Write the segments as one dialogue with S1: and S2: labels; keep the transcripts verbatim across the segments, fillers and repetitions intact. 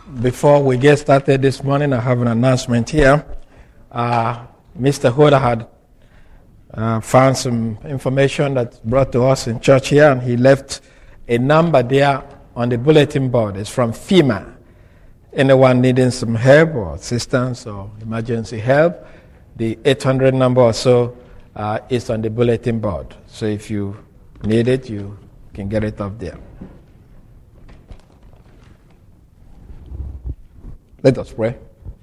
S1: Before we get started this morning, I have an announcement here. Uh, Mister Hoda had uh, found some information that's brought to us in church here, and he left a number there on the bulletin board. It's from FEMA. Anyone needing some help or assistance or emergency help, the eight hundred number or so uh, is on the bulletin board. So if you need it, you can get it up there. Let us pray.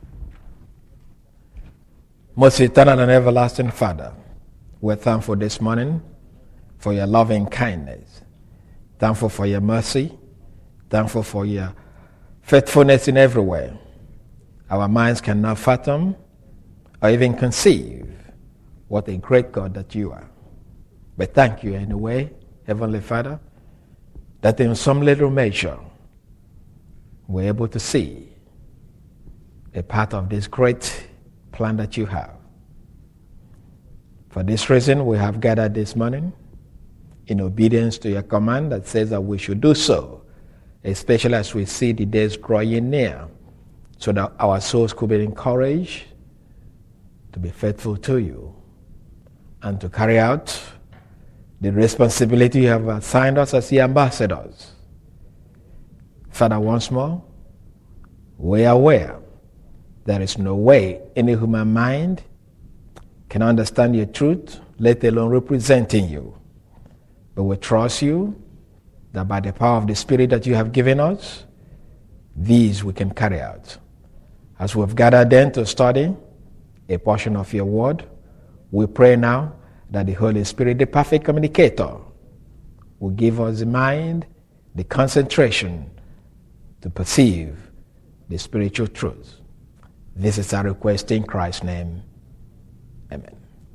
S1: Most eternal and everlasting Father, we're thankful this morning for your loving kindness. Thankful for your mercy. Thankful for your faithfulness in every way. Our minds cannot fathom or even conceive what a great God that you are. But thank you anyway, Heavenly Father, that in some little measure we're able to see a part of this great plan that you have. For this reason, we have gathered this morning in obedience to your command that says that we should do so, especially as we see the days drawing near, so that our souls could be encouraged to be faithful to you and to carry out the responsibility you have assigned us as the ambassadors. Father, once more, we are aware there is no way any human mind can understand your truth, let alone representing you. But we trust you that by the power of the Spirit that you have given us, these we can carry out. As we've gathered then to study a portion of your word, we pray now that the Holy Spirit, the perfect communicator, will give us the mind, the concentration to perceive the spiritual truth. This is our request in Christ's name. Amen.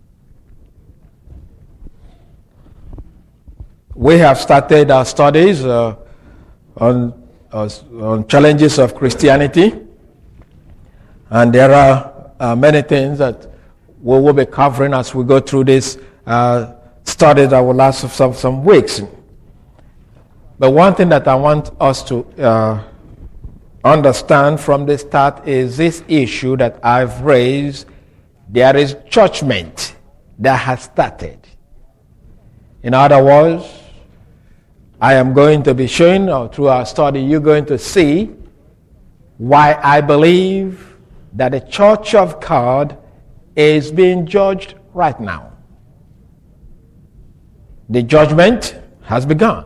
S1: We have started our studies uh, on, uh, on challenges of Christianity, and there are uh, many things that we will be covering as we go through this uh, study that will last some, some weeks. But one thing that I want us to uh, understand from the start is this issue that I've raised. There is judgment that has started. In other words, I am going to be showing, or through our study, you're going to see why I believe that the Church of God is being judged right now. The judgment has begun.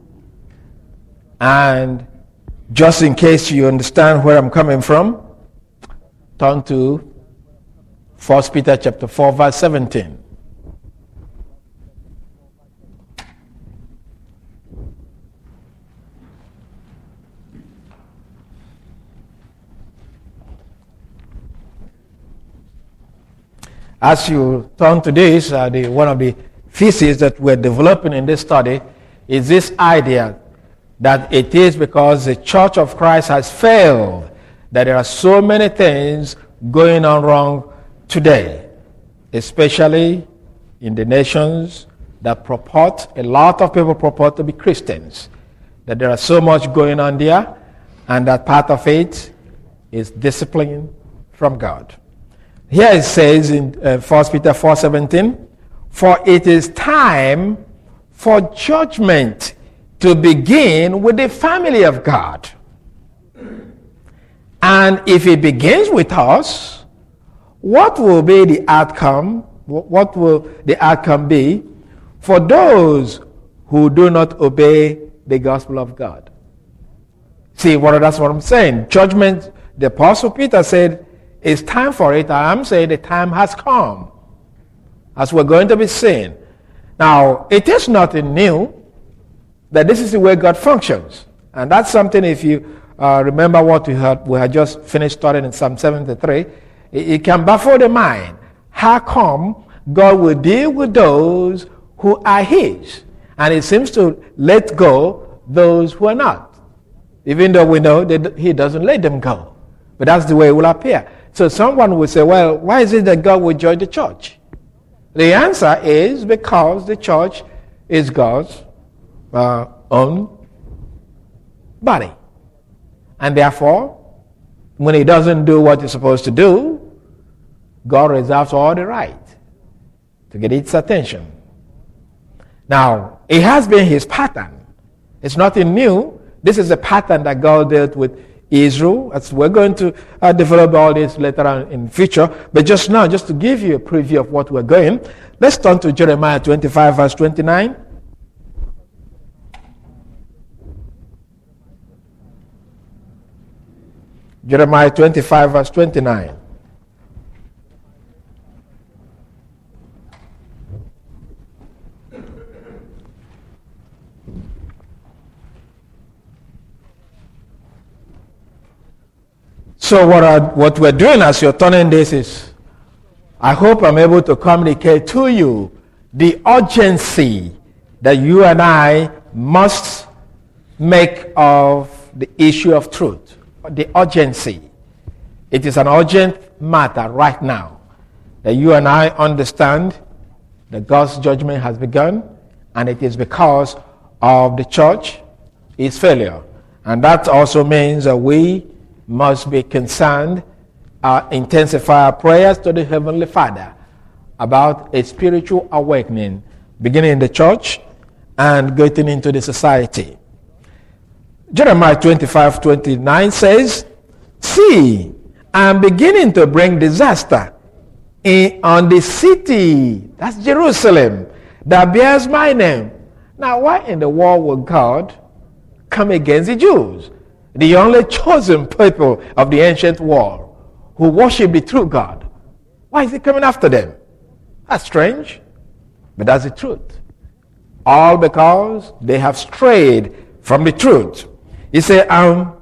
S1: And just in case you understand where I'm coming from, turn to First Peter chapter four, verse seventeen. As you turn to this, uh, the, one of the theses that we're developing in this study is this idea that it is because the Church of Christ has failed that there are so many things going on wrong today, especially in the nations that purport, a lot of people purport to be Christians, that there are so much going on there, and that part of it is discipline from God. Here it says in uh, First Peter four seventeen, for it is time for judgment to begin with the family of God. And if it begins with us, what will be the outcome? What will the outcome be for those who do not obey the gospel of God? See, what, that's what I'm saying. Judgment, the Apostle Peter said, it's time for it. I'm saying the time has come, as we're going to be seeing. Now, it is nothing new that this is the way God functions. And that's something, if you uh, remember what we had, we had just finished studying in Psalm seventy-three, it, it can baffle the mind. How come God will deal with those who are his? And it seems to let go those who are not. Even though we know that he doesn't let them go. But that's the way it will appear. So someone will say, well, why is it that God will judge the church? The answer is because the church is God's uh, own body. And therefore, When he doesn't do what he's supposed to do, God reserves all the right to get its attention. Now, it has been his pattern. It's nothing new. This is a pattern that God dealt with Israel. As we're going to uh, develop all this later on in future. But just now, just to give you a preview of what we're going, let's turn to Jeremiah twenty-five, verse twenty-nine. Jeremiah twenty-five, verse twenty-nine. So what, I, what we're doing as you're turning this is, I hope I'm able to communicate to you the urgency that you and I must make of the issue of truth. The urgency. It is an urgent matter right now that you and I understand that God's judgment has begun, and it is because of the church, its failure. And that also means that we must be concerned, uh, intensify our prayers to the Heavenly Father about a spiritual awakening beginning in the church and getting into the society. Jeremiah twenty-five, twenty-nine says, "See, I am beginning to bring disaster in, on the city," that's Jerusalem, "that bears my name." Now, why in the world would God come against the Jews, the only chosen people of the ancient world who worship the true God? Why is he coming after them? That's strange, but that's the truth. All because they have strayed from the truth. He said, um,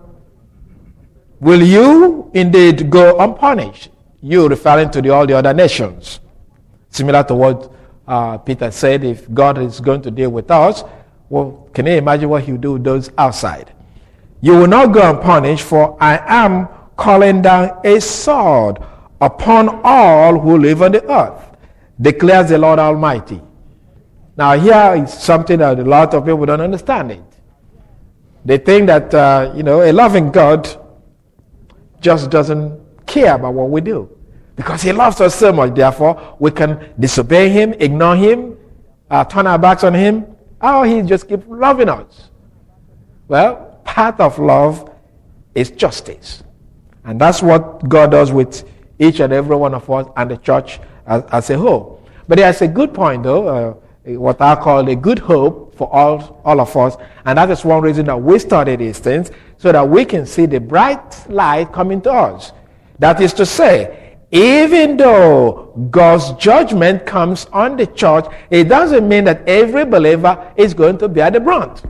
S1: will you indeed go unpunished? You referring to the, all the other nations. Similar to what uh, Peter said, if God is going to deal with us, well, can you imagine what he will do with those outside? You will not go unpunished, for I am calling down a sword upon all who live on the earth, declares the Lord Almighty. Now here is something that a lot of people don't understand it. They think that, uh, you know, a loving God just doesn't care about what we do. Because he loves us so much, therefore, we can disobey him, ignore him, uh, turn our backs on him. Oh, he just keeps loving us. Well, part of love is justice. And that's what God does with each and every one of us and the church as, as a whole. But there's a good point, though, uh, what I call a good hope for all, all of us. And that is one reason that we study these things, so that we can see the bright light coming to us. That is to say, even though God's judgment comes on the church, it doesn't mean that every believer is going to bear the brunt.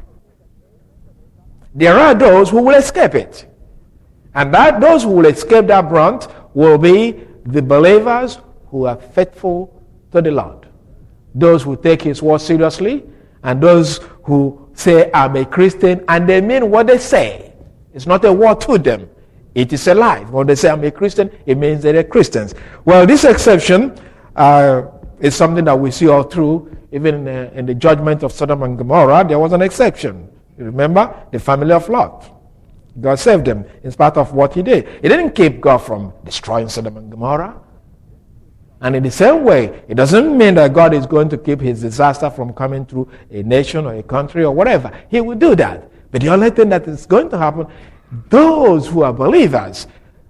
S1: There are those who will escape it. And that those who will escape that brunt will be the believers who are faithful to the Lord. Those who take his word seriously, and those who say, I'm a Christian, and they mean what they say. It's not a word to them. It is a lie. When they say, I'm a Christian, it means they're Christians. Well, this exception uh, is something that we see all through. Even in the, in the judgment of Sodom and Gomorrah, there was an exception. You remember? The family of Lot. God saved them in spite of what he did. He didn't keep God from destroying Sodom and Gomorrah. And in the same way, it doesn't mean that God is going to keep his disaster from coming through a nation or a country or whatever. He will do that. But the only thing that is going to happen, those who are believers,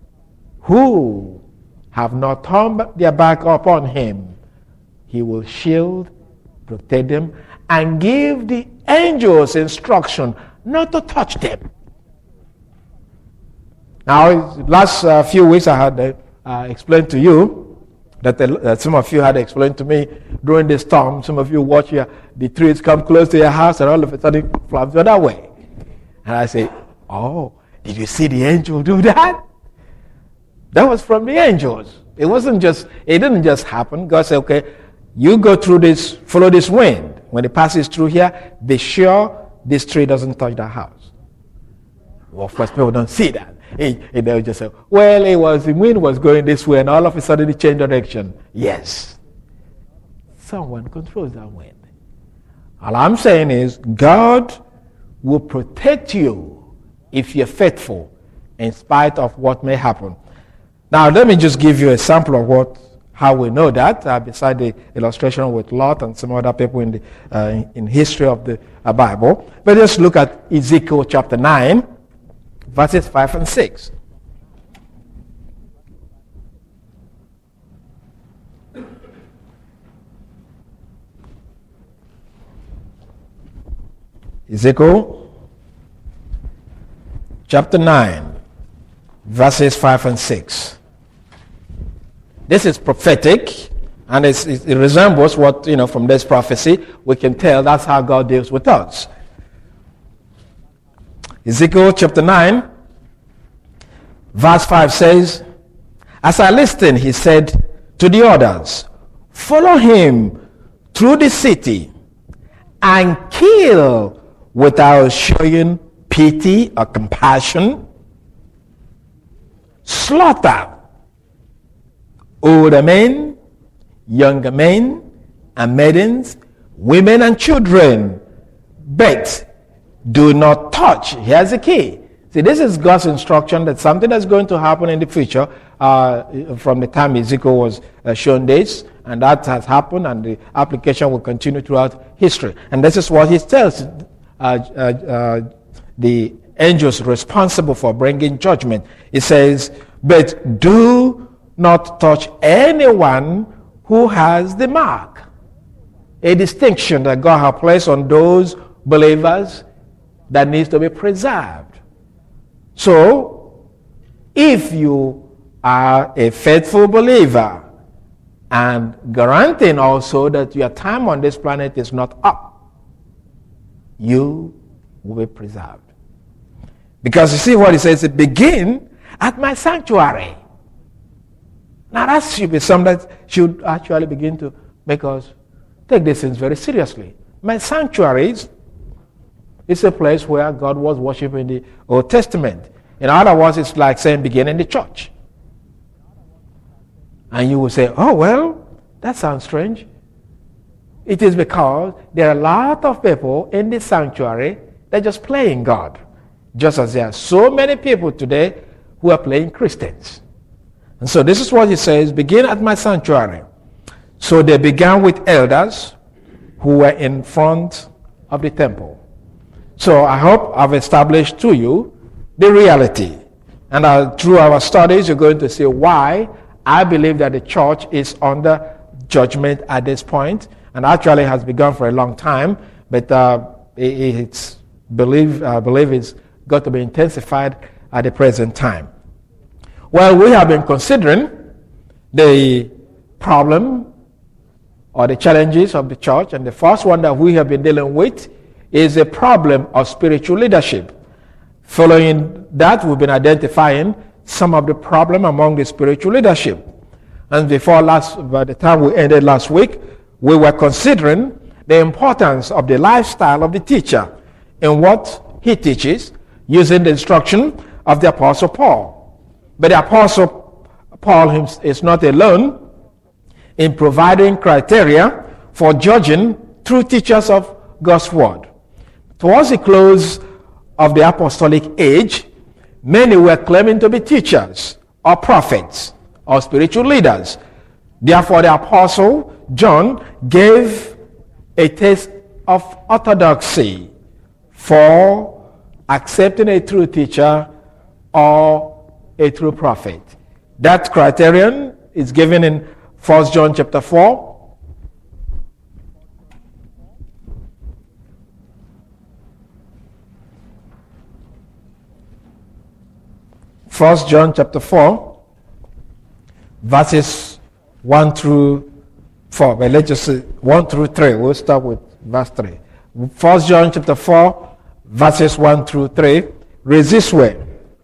S1: who have not turned their back upon him, he will shield, protect them, and give the angels instruction not to touch them. Now, last uh, few weeks I had uh, explained to you that, the, that some of you had explained to me during the storm. Some of you watch your, the trees come close to your house, and all of a sudden it flies the other way. And I say, oh, did you see the angel do that? That was from the angels. It wasn't just, it didn't just happen. God said, okay, you go through this, follow this wind. When it passes through here, be sure this tree doesn't touch that house. Well, of course, people don't see that. And they'll just say, well, it was, the wind was going this way, and all of a sudden it changed direction. Yes. Someone controls that wind. All I'm saying is, God will protect you if you're faithful in spite of what may happen. Now, let me just give you a sample of what how we know that, uh, beside the illustration with Lot and some other people in the uh, in, in history of the uh, Bible. But let's look at Ezekiel chapter nine, verses five and six. Ezekiel chapter nine, verses five and six. This is prophetic, and it's, it resembles what, you know, from this prophecy, we can tell that's how God deals with us. Ezekiel chapter nine, verse five says, "As I listened, he said to the others, 'Follow him through the city and kill without showing pity or compassion. Slaughter older men, younger men, and maidens, women and children, but do not touch.'" Here's the key. See, this is God's instruction that something that's going to happen in the future uh, from the time Ezekiel was uh, shown this, and that has happened, and the application will continue throughout history. And this is what he tells uh, uh, uh, the angels responsible for bringing judgment. He says, "But do not touch anyone who has the mark." A distinction that God has placed on those believers that needs to be preserved. So, if you are a faithful believer and guaranteeing also that your time on this planet is not up, you will be preserved. Because you see what he says, it begin at my sanctuary. Now that should be something that should actually begin to make us take these things very seriously. My sanctuaries is a place where God was worshipped in the Old Testament. In other words, it's like saying begin in the church. And you will say, "Oh, well, that sounds strange." It is because there are a lot of people in the sanctuary that are just playing God. Just as there are so many people today who are playing Christians. And so this is what he says, begin at my sanctuary. So they began with elders who were in front of the temple. So I hope I've established to you the reality. And uh, through our studies, you're going to see why I believe that the church is under judgment at this point, and actually has begun for a long time, but uh, it, it's believe, I believe it's got to be intensified at the present time. Well, we have been considering the problem or the challenges of the church, and the first one that we have been dealing with is the problem of spiritual leadership. Following that, we've been identifying some of the problem among the spiritual leadership. And before last, by the time we ended last week, we were considering the importance of the lifestyle of the teacher in what he teaches, using the instruction of the Apostle Paul. But the Apostle Paul is not alone in providing criteria for judging true teachers of God's Word. Towards the close of the apostolic age, many were claiming to be teachers or prophets or spiritual leaders. Therefore, the Apostle John gave a test of orthodoxy for accepting a true teacher or a true prophet. That criterion is given in First John chapter four. First John chapter four, verses one through four. But let's just say one through three. We'll start with verse three. First John chapter four, verses one through three. Reads this way.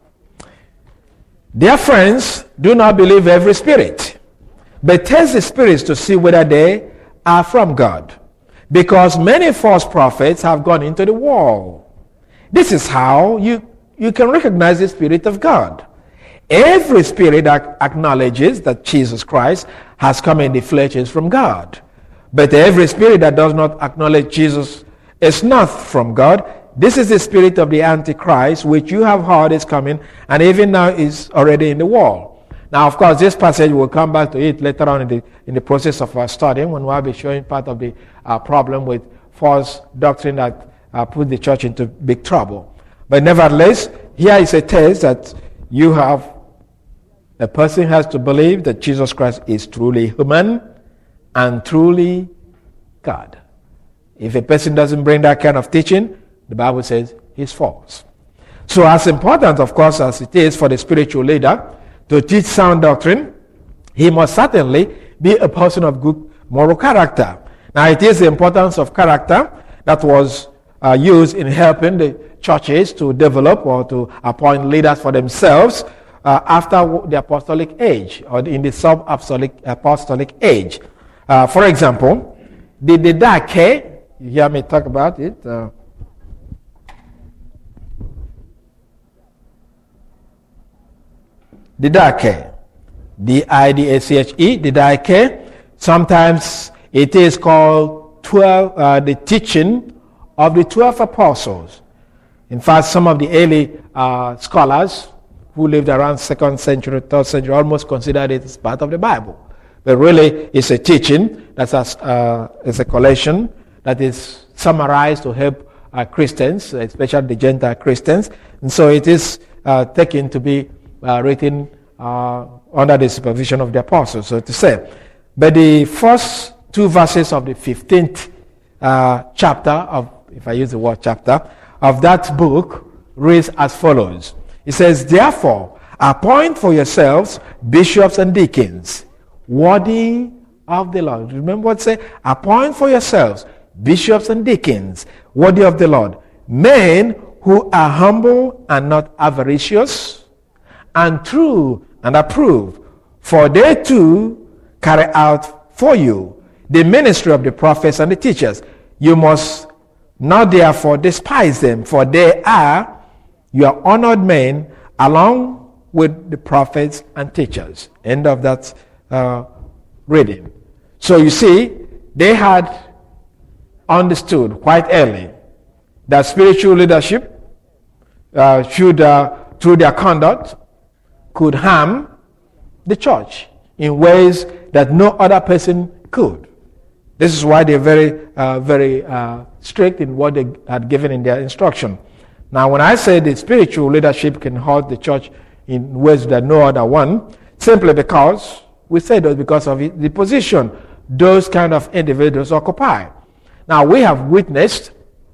S1: Dear friends, do not believe every spirit, but test the spirits to see whether they are from God. Because many false prophets have gone into the world. This is how you, you can recognize the Spirit of God. Every spirit that acknowledges that Jesus Christ has come in the flesh is from God. But every spirit that does not acknowledge Jesus is not from God. this is the spirit of the Antichrist, which you have heard is coming, and even now is already in the world. Now, of course, this passage, we'll come back to it later on in the, in the process of our study, when we'll be showing part of the uh, problem with false doctrine that uh, put the church into big trouble. But nevertheless, here is a test that you have. A person has to believe that Jesus Christ is truly human and truly God. If a person doesn't bring that kind of teaching, the Bible says he's false. So as important, of course, as it is for the spiritual leader to teach sound doctrine, he must certainly be a person of good moral character. Now, it is the importance of character that was uh, used in helping the churches to develop or to appoint leaders for themselves uh, after the apostolic age or in the sub-apostolic apostolic age. Uh, for example, the Didache, you hear me talk about it. Uh, Didache, D I D A C H E, Didache. Sometimes it is called twelve, uh, the teaching of the twelve apostles. In fact, some of the early uh, scholars who lived around second century, third century, almost considered it as part of the Bible. But really, it's a teaching that's a, uh, it's a collection that is summarized to help uh, Christians, especially the Gentile Christians. And so it is uh, taken to be uh, written uh, under the supervision of the apostles, so to say. But the first two verses of the fifteenth uh, chapter of, if I use the word chapter, of that book reads as follows. It says, therefore, appoint for yourselves bishops and deacons, worthy of the Lord. Remember what it says? Appoint for yourselves bishops and deacons, worthy of the Lord, men who are humble and not avaricious, and true and approved, for they too carry out for you the ministry of the prophets and the teachers. You must not therefore despise them, for they are your honored men along with the prophets and teachers. End of that uh, reading. So you see, they had understood quite early that spiritual leadership uh, should, uh, through their conduct, could harm the church in ways that no other person could. This is why they're very, uh, very uh, strict in what they had given in their instruction. Now, when I say the spiritual leadership can hurt the church in ways that no other one, simply because, we say that because of the position those kind of individuals occupy. Now, we have witnessed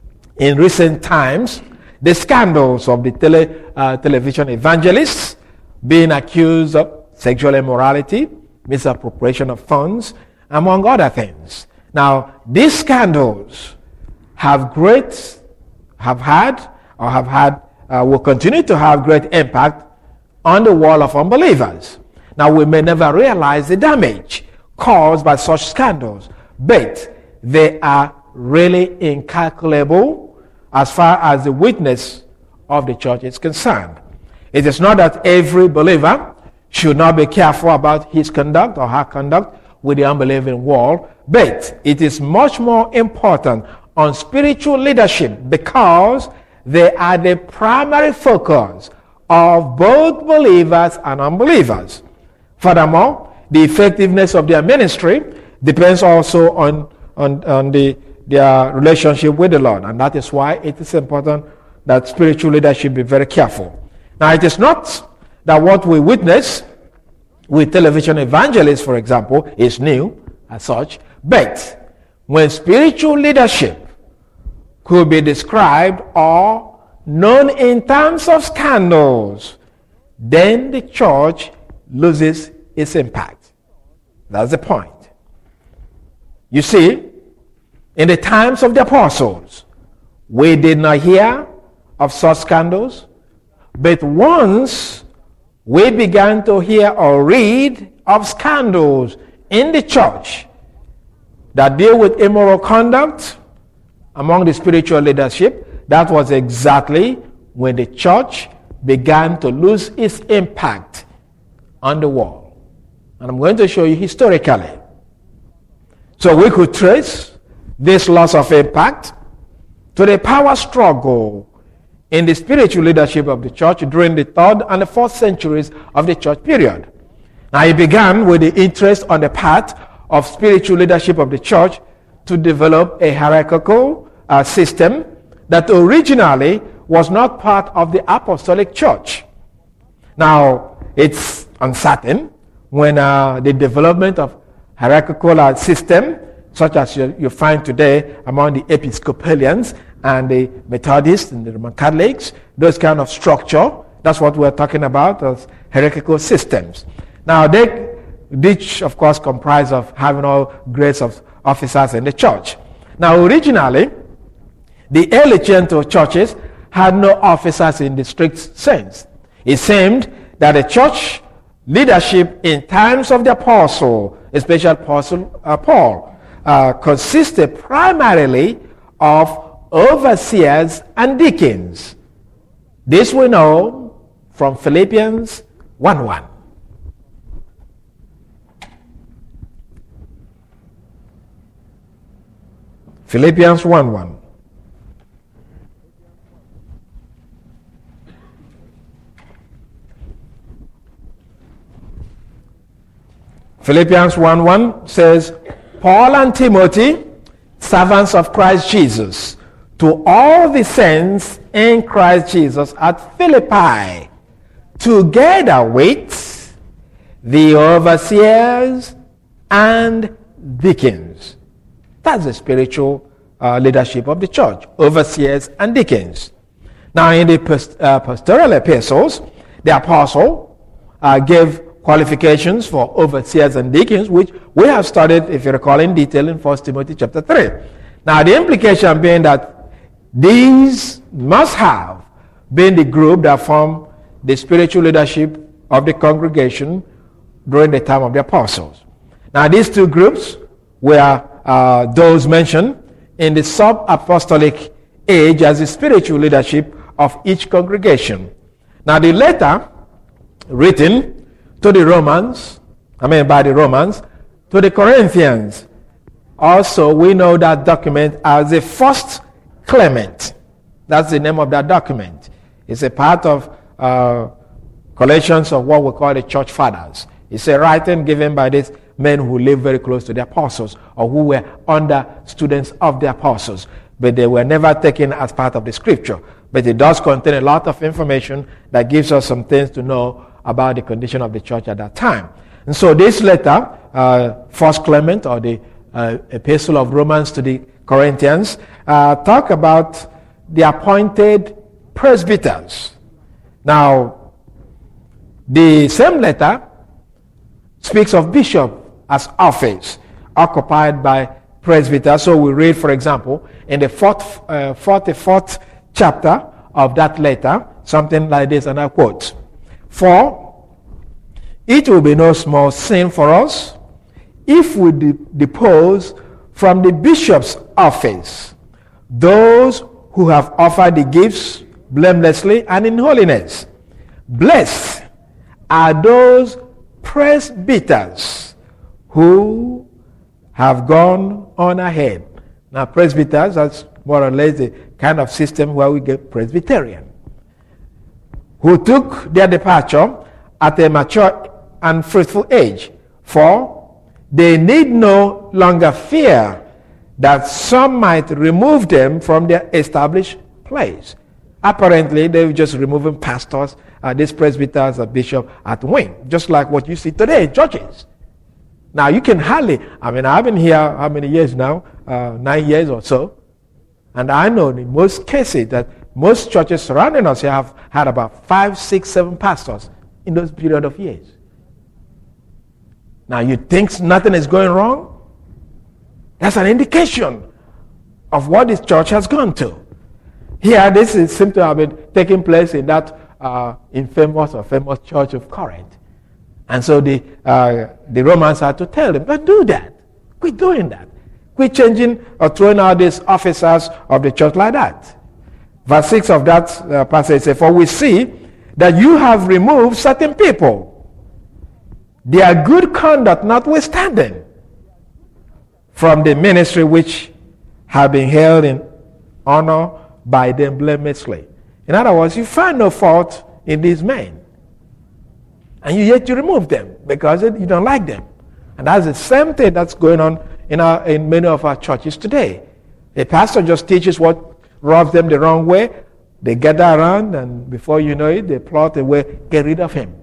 S1: in recent times the scandals of the tele, uh, television evangelists being accused of sexual immorality, misappropriation of funds, among other things. Now, these scandals have great, have had, or have had, uh, will continue to have great impact on the world of unbelievers. Now, we may never realize the damage caused by such scandals, but they are really incalculable as far as the witness of the church is concerned. It is not that every believer should not be careful about his conduct or her conduct with the unbelieving world, but it is much more important on spiritual leadership because they are the primary focus of both believers and unbelievers. Furthermore, the effectiveness of their ministry depends also on, on, on the, their relationship with the Lord, and that is why it is important that spiritual leadership be very careful. Now, it is not that what we witness with television evangelists, for example, is new as such, but when spiritual leadership could be described or known in terms of scandals, then the church loses its impact. That's the point. You see, in the times of the apostles, we did not hear of such scandals, but once we began to hear or read of scandals in the church that deal with immoral conduct among the spiritual leadership, that was exactly when the church began to lose its impact on the world. And I'm going to show you historically. So we could trace this loss of impact to the power struggle in the spiritual leadership of the church during the third and the fourth centuries of the church period. Now, it began with the interest on the part of spiritual leadership of the church to develop a hierarchical uh, system that originally was not part of the apostolic church. Now, it's uncertain when uh, the development of hierarchical uh, system, such as you, you find today among the Episcopalians and the Methodists and the Roman Catholics, those kind of structure, that's what we're talking about as hierarchical systems. Now, they, which of course comprise of having all grades of officers in the church. Now, originally, the early Gentile churches had no officers in the strict sense. It seemed that the church leadership in times of the apostle, especially Apostle uh, Paul, uh, consisted primarily of overseers and deacons. This we know from Philippians one one. Philippians one one. Philippians one one says, Paul and Timothy, servants of Christ Jesus, to all the saints in Christ Jesus at Philippi, together with the overseers and deacons. That's the spiritual uh, leadership of the church, overseers and deacons. Now, in the past, uh, pastoral epistles, the apostle uh, gave qualifications for overseers and deacons, which we have studied, if you recall, in detail in First Timothy chapter three. Now, the implication being that these must have been the group that formed the spiritual leadership of the congregation during the time of the apostles. Now, these two groups were uh, those mentioned in the sub-apostolic age as the spiritual leadership of each congregation. Now, the letter written to the Romans, I mean by the Romans, to the Corinthians, also we know that document as the First Clement. That's the name of that document. It's a part of uh, collections of what we call the church fathers. It's a writing given by these men who lived very close to the apostles or who were under students of the apostles, but they were never taken as part of the scripture. But it does contain a lot of information that gives us some things to know about the condition of the church at that time. And so this letter, uh, First Clement, or the uh, Epistle of Romans to the Corinthians, uh, talk about the appointed presbyters. Now, the same letter speaks of bishop as office occupied by presbyters. So we read, for example, in the fourth, uh, forty-fourth chapter of that letter, something like this, and I quote, For it will be no small sin for us if we de- depose from the bishop's office those who have offered the gifts blamelessly and in holiness. Blessed are those presbyters who have gone on ahead. Now, presbyters, that's more or less the kind of system where we get Presbyterian, who took their departure at a mature and fruitful age, for they need no longer fear that some might remove them from their established place. Apparently, they were just removing pastors, uh, these presbyters, and bishops at whim, just like what you see today in churches. Now, you can hardly, I mean, I've been here how many years now? Uh, nine years or so. And I know in most cases that most churches surrounding us here have had about five, six, seven pastors in those period of years. Now, you think nothing is going wrong? That's an indication of what this church has gone to. Here, this is, seems to have been taking place in that uh, infamous or famous church of Corinth. And so the, uh, the Romans had to tell them, don't do that. Quit doing that. Quit changing or throwing out these officers of the church like that. Verse six of that uh, passage says, For we see that you have removed certain people, their good conduct notwithstanding, from the ministry which have been held in honor by them blamelessly. In other words, you find no fault in these men. And you yet you remove them because you don't like them. And that's the same thing that's going on in, our, in many of our churches today. The pastor just teaches what rubs them the wrong way. They gather around, and before you know it, they plot a way, get rid of him.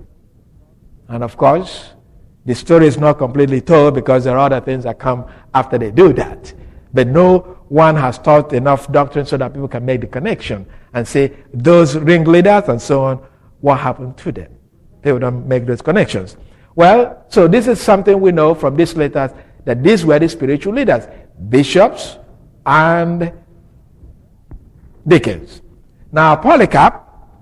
S1: And of course, the story is not completely told because there are other things that come after they do that. But no one has taught enough doctrine so that people can make the connection and say, those ringleaders and so on, what happened to them? They would not make those connections. Well, so this is something we know from these letters, that these were the spiritual leaders, bishops and deacons. Now, Polycarp,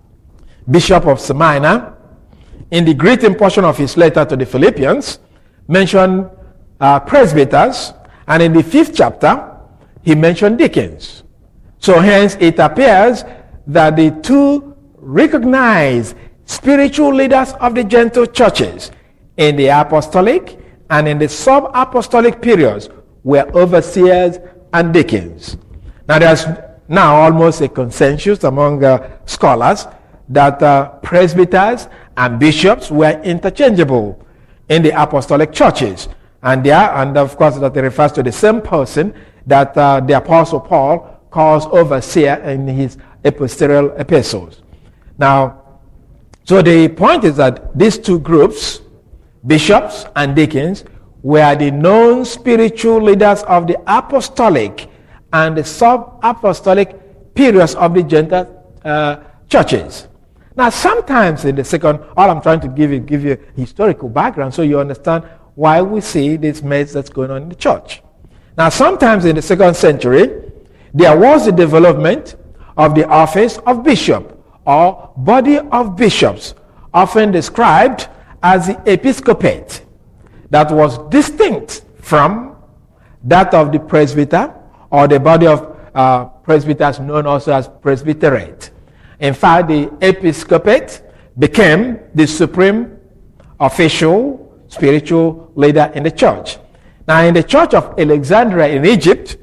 S1: bishop of Smyrna, in the greeting portion of his letter to the Philippians, mentioned uh, presbyters, and in the fifth chapter, he mentioned deacons. So hence, it appears that the two recognized spiritual leaders of the Gentile churches in the apostolic and in the sub-apostolic periods were overseers and deacons. Now, there's now almost a consensus among uh, scholars that uh, presbyters and bishops were interchangeable in the apostolic churches. And there, and of course, that refers to the same person that uh, the Apostle Paul calls overseer in his epistolary epistles. Now, so the point is that these two groups, bishops and deacons, were the known spiritual leaders of the apostolic and the sub-apostolic periods of the Gentile uh, churches. Now, sometimes in the second, all I'm trying to give you, give you historical background so you understand why we see this mess that's going on in the church. Now, sometimes in the second century, there was the development of the office of bishop or body of bishops, often described as the episcopate, that was distinct from that of the presbyter or the body of uh, presbyters known also as presbyterate. In fact, the episcopate became the supreme official spiritual leader in the church. Now, in the church of Alexandria in Egypt,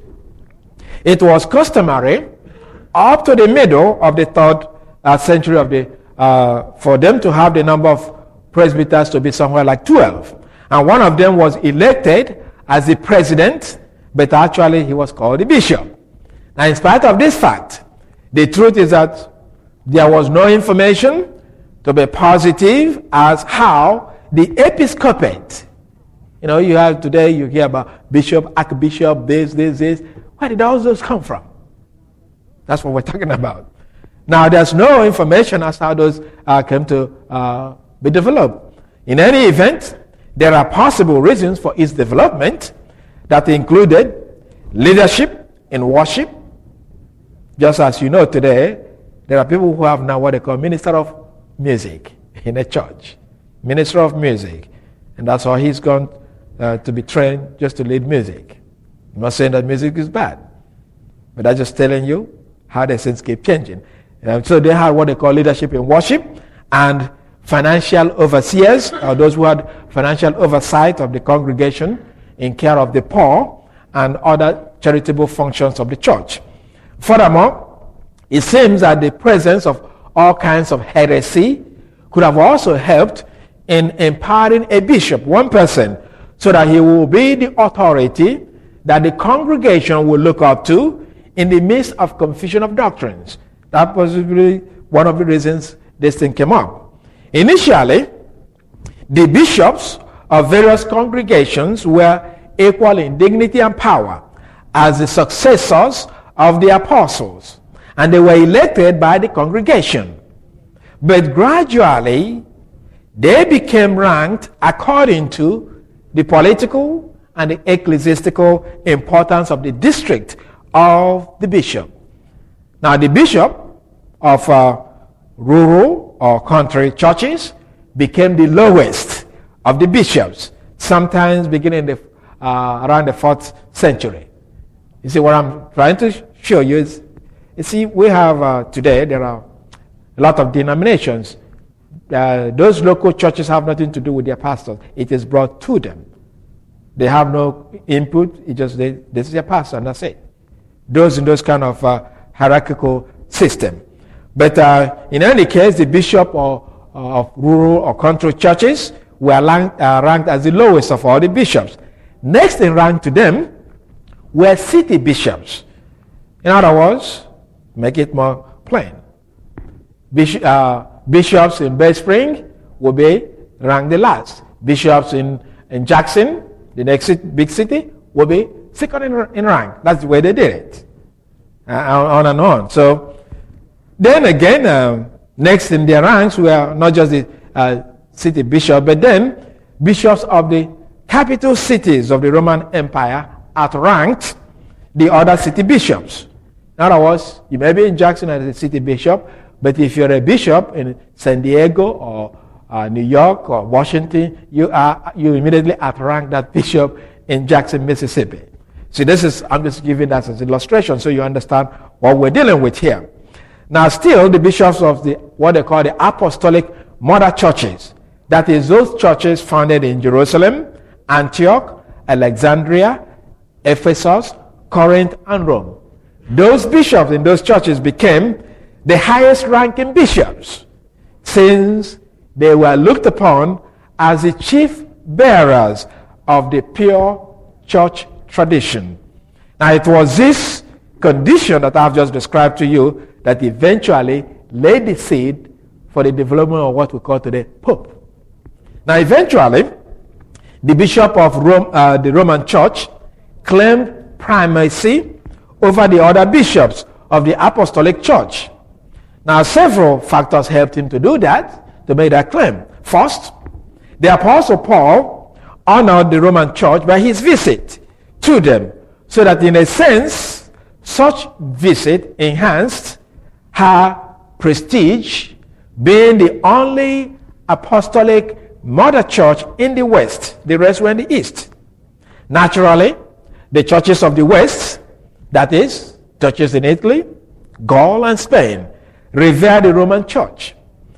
S1: it was customary up to the middle of the third uh, century of the uh, for them to have the number of presbyters to be somewhere like twelve. And one of them was elected as the president, but actually he was called the bishop. Now, in spite of this fact, the truth is that there was no information to be positive as how the episcopate, you know, you have today, you hear about bishop, archbishop, this, this, this. Where did all those come from? That's what we're talking about. Now, there's no information as how those uh, came to uh, be developed. In any event, there are possible reasons for its development that included leadership in worship. Just as you know today, there are people who have now what they call minister of music in a church. Minister of music. And that's how he's gone uh, to be trained just to lead music. I'm not saying that music is bad, but I'm just telling you how the things keep changing. Uh, so they have what they call leadership in worship and financial overseers, or those who had financial oversight of the congregation in care of the poor and other charitable functions of the church. Furthermore, it seems that the presence of all kinds of heresy could have also helped in empowering a bishop, one person, so that he will be the authority that the congregation will look up to in the midst of confusion of doctrines. That was really one of the reasons this thing came up. Initially, the bishops of various congregations were equal in dignity and power as the successors of the apostles, and they were elected by the congregation. But gradually, they became ranked according to the political and the ecclesiastical importance of the district of the bishop. Now, the bishop of uh, rural or country churches became the lowest of the bishops, sometimes beginning the, uh, around the fourth century. You see, what I'm trying to show you is, you see, we have uh, today, there are a lot of denominations. Uh, those local churches have nothing to do with their pastors. It is brought to them. They have no input. It just they, this is their pastor, and that's it. those in those kind of uh, hierarchical system. But uh, in any case, the bishop or, uh, of rural or country churches were ranked, uh, ranked as the lowest of all the bishops. Next in rank to them were city bishops. In other words, make it more plain. Bishop, uh, bishops in Bay Spring will be ranked the last. Bishops in, in Jackson, the next big city, will be second in, in rank. That's the way they did it. Uh, on and on. So then again, uh, next in their ranks were not just the uh, city bishop, but then bishops of the capital cities of the Roman Empire outranked the other city bishops. In other words, you may be in Jackson as a city bishop, but if you're a bishop in San Diego or uh, New York or Washington, you are you immediately outrank that bishop in Jackson, Mississippi. See, this is, I'm just giving that as an illustration so you understand what we're dealing with here. Now, still, the bishops of the what they call the apostolic mother churches, that is, those churches founded in Jerusalem, Antioch, Alexandria, Ephesus, Corinth, and Rome. Those bishops in those churches became the highest ranking bishops, since they were looked upon as the chief bearers of the pure church tradition. Now, it was this condition that I've just described to you that eventually laid the seed for the development of what we call today Pope. Now, eventually, the bishop of Rome, uh, the Roman Church, claimed primacy over the other bishops of the Apostolic Church. Now, several factors helped him to do that, to make that claim. First, the Apostle Paul honored the Roman Church by his visit to them, so that in a sense, such visit enhanced her prestige, being the only apostolic mother church in the West. The rest were in the East. Naturally, the churches of the West, that is, churches in Italy, Gaul, and Spain, revered the Roman Church.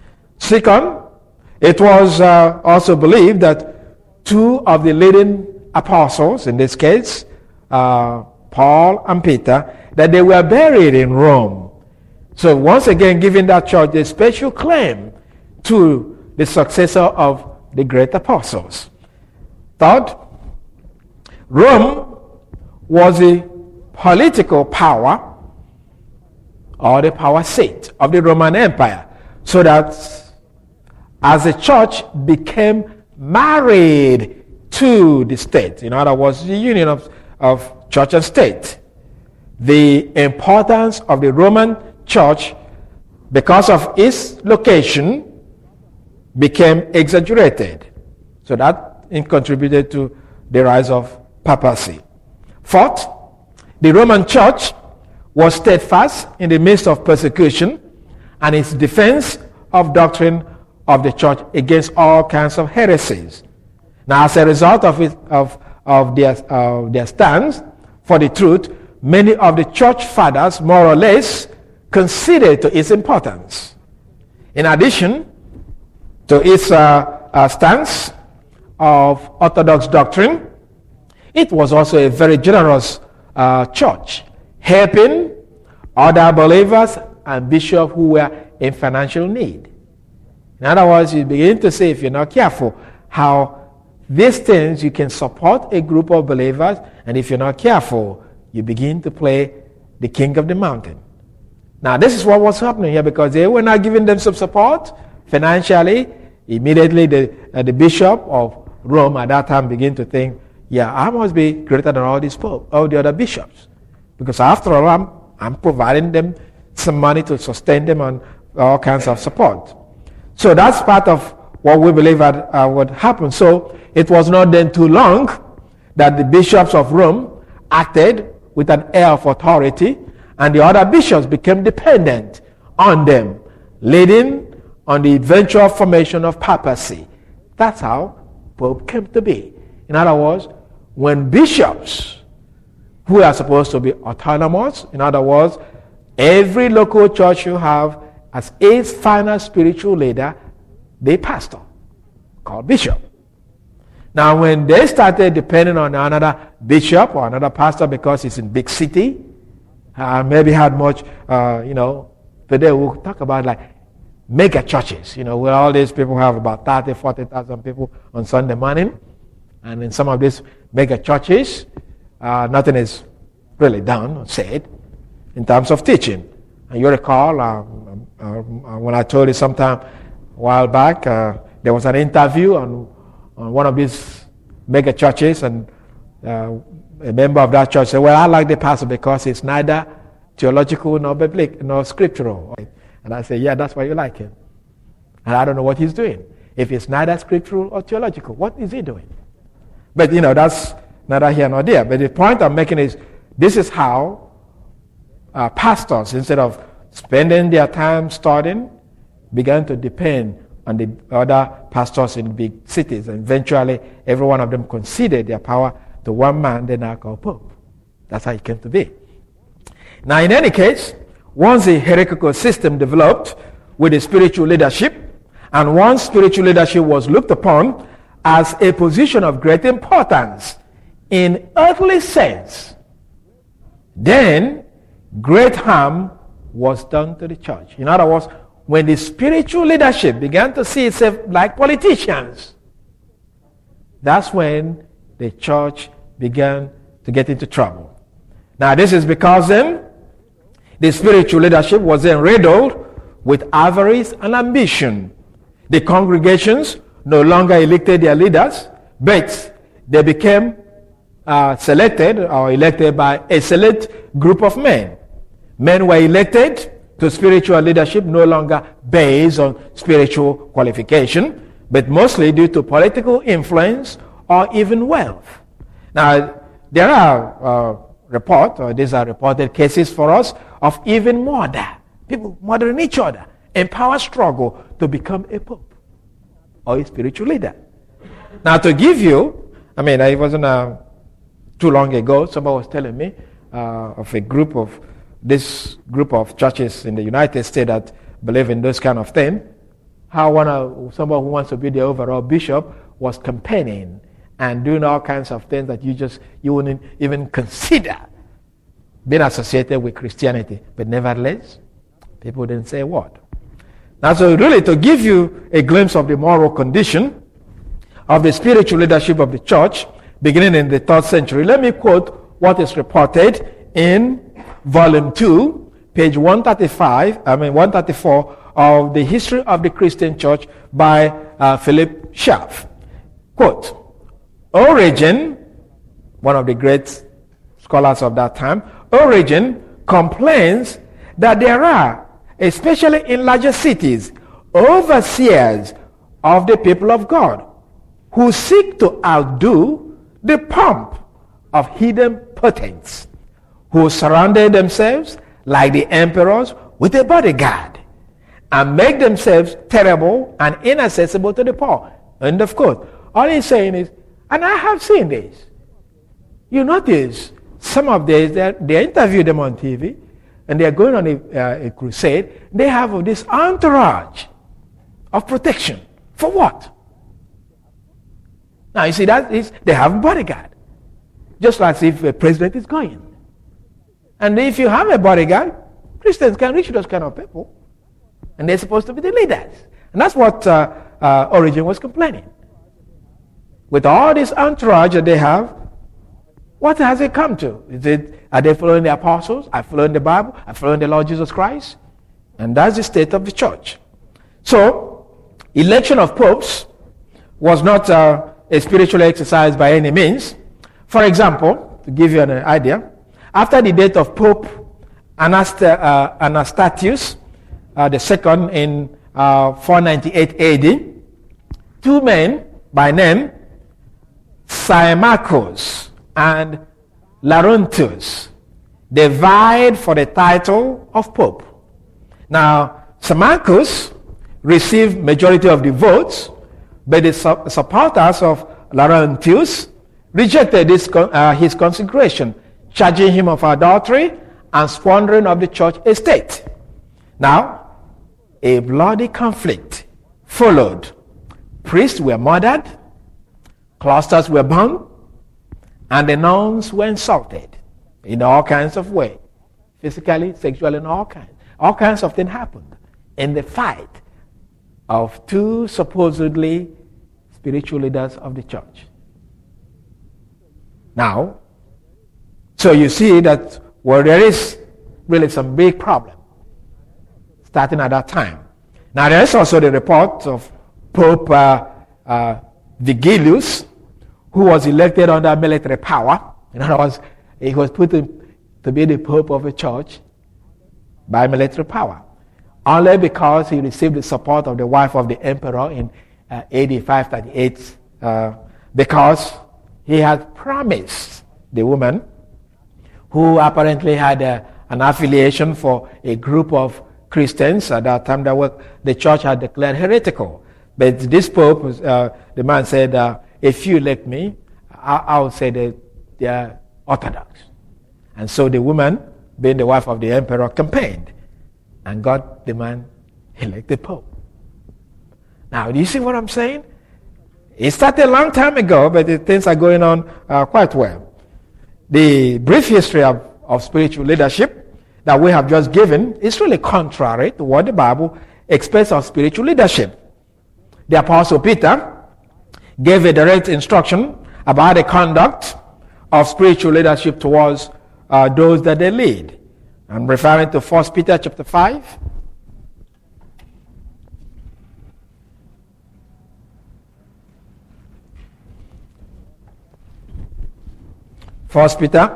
S1: Second, it was uh, also believed that two of the leading apostles, in this case, uh, Paul and Peter, that they were buried in Rome. So once again, giving that church a special claim to the successor of the great apostles. Third, Rome was the political power or the power seat of the Roman Empire, so that as the church became married to the state, in other words, the union of, of church and state, the importance of the Roman church, because of its location, became exaggerated. So that contributed to the rise of papacy. Fourth, the Roman church was steadfast in the midst of persecution and its defense of doctrine of the church against all kinds of heresies. Now, as a result of, it, of, of their, uh, their stance for the truth, many of the church fathers, more or less, conceded to its importance. In addition to its uh, uh, stance of orthodox doctrine, it was also a very generous uh, church, helping other believers and bishops who were in financial need. In other words, you begin to see, if you're not careful, how these things you can support a group of believers, and if you're not careful, you begin to play the king of the mountain. Now, this is what was happening here, because they were not giving them some support financially. Immediately, the, uh, the bishop of Rome at that time began to think, yeah, I must be greater than all these pope, all the other bishops, because after all, I'm, I'm providing them some money to sustain them on all kinds of support. So that's part of what we believe had, uh, would happen. So it was not then too long that the bishops of Rome acted with an air of authority, and the other bishops became dependent on them, leading on the eventual formation of papacy. That's how Pope came to be. In other words, when bishops, who are supposed to be autonomous, in other words, every local church you have as its final spiritual leader, the pastor, called bishop. Now, when they started depending on another bishop or another pastor because it's in big city, uh, maybe had much, uh, you know, today we'll talk about like mega churches, you know, where all these people have about thirty, forty thousand people on Sunday morning. And in some of these mega churches, uh, nothing is really done or said in terms of teaching. And you recall, um, uh, when I told you sometime a while back, uh, there was an interview on, on one of these mega churches, and uh, a member of that church said, well, I like the pastor because it's neither theological nor biblical nor scriptural. And I said, yeah, that's why you like him. And I don't know what he's doing. If it's neither scriptural or theological, what is he doing? But, you know, that's neither here nor there. But the point I'm making is, this is how uh, pastors, instead of spending their time studying, began to depend on the other pastors in big cities. And eventually, every one of them conceded their power to one man they now call Pope. That's how it came to be. Now, in any case, once the hierarchical system developed with the spiritual leadership, and once spiritual leadership was looked upon as a position of great importance in earthly sense, then great harm was done to the church. In other words, when the spiritual leadership began to see itself like politicians, that's when the church began to get into trouble. Now, this is because then the spiritual leadership was then riddled with avarice and ambition. The congregations no longer elected their leaders, but they became uh, selected or elected by a select group of men. Men were elected to spiritual leadership no longer based on spiritual qualification, but mostly due to political influence or even wealth. Now, there are uh, reports, or these are reported cases for us, of even murder. People murdering each other in power struggle to become a pope or a spiritual leader. Now, to give you, I mean, it wasn't uh, too long ago, somebody was telling me uh, of a group of, this group of churches in the United States that believe in those kind of things, how one of, somebody who wants to be the overall bishop was campaigning and doing all kinds of things that you just, you wouldn't even consider being associated with Christianity. But nevertheless, people didn't say a word. Now, so really to give you a glimpse of the moral condition of the spiritual leadership of the church, beginning in the third century, let me quote what is reported in volume two, page one thirty-five, I mean one thirty-four of the History of the Christian Church by uh, Philip Schaff. Quote, Origen, one of the great scholars of that time, Origen complains that there are, especially in larger cities, overseers of the people of God who seek to outdo the pomp of hidden potentates, who surrounded themselves like the emperors with a bodyguard and make themselves terrible and inaccessible to the poor. End of quote. All he's saying is, and I have seen this. You notice some of these, they interview them on T V, and they're going on a, uh, a crusade. They have this entourage of protection. For what? Now, you see, that is, they have a bodyguard. Just like if a president is going. And if you have a bodyguard, Christians can reach those kind of people. And they're supposed to be the leaders. And that's what uh, uh, Origen was complaining. With all this entourage that they have, what has it come to? Is it, are they following the apostles? Are they following the Bible? Are they following the Lord Jesus Christ? And that's the state of the church. So, election of popes was not uh, a spiritual exercise by any means. For example, to give you an idea, after the death of Pope Anast- uh, Anastasius uh, the second in uh, four ninety-eight A D, two men by name Symmachus and Laurentius, they vied for the title of Pope. Now, Symmachus received majority of the votes, but the su- supporters of Laurentius rejected his, con- uh, his consecration, charging him of adultery and squandering of the church estate. Now, a bloody conflict followed. Priests were murdered, cloisters were burned, and the nuns were insulted in all kinds of ways. physically, sexually, and all kinds. All kinds of things happened in the fight of two supposedly spiritual leaders of the church. Now, so you see that well, there is really some big problem starting at that time. Now, there is also the report of Pope uh, uh, Vigilius, who was elected under military power. In other words, he was put in, to be the Pope of a church by military power, only because he received the support of the wife of the emperor in uh, A D five thirty-eight, uh, because he had promised the woman, who apparently had uh, an affiliation for a group of Christians at that time that were, the church had declared heretical. But this Pope, uh, the man said, uh, if you elect me, I, I will say that they are Orthodox. And so the woman, being the wife of the emperor, campaigned and got the man elected Pope. Now, do you see what I'm saying? It started a long time ago, but the things are going on uh, quite well. The brief history of, of spiritual leadership that we have just given is really contrary to what the Bible expects of spiritual leadership. The Apostle Peter gave a direct instruction about the conduct of spiritual leadership towards uh, those that they lead. I'm referring to First Peter chapter five. First Peter